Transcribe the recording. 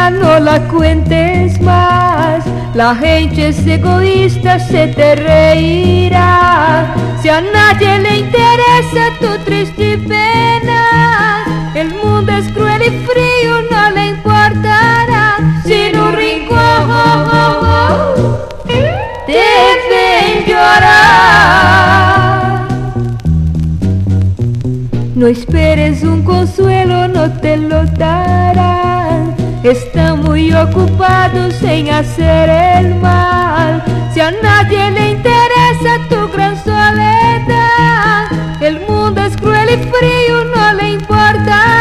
pena no la cuentes más. La gente es egoísta, se te reirá. Si a nadie le interesa tu triste pena, el mundo es cruel y frío, no le importará. Si en un rincón deben llorar. No esperes un consuelo, no te lo darán. Están muy ocupados en hacer el mal. Si a nadie le interesa tu gran soledad, el mundo es cruel y frío, no le importa.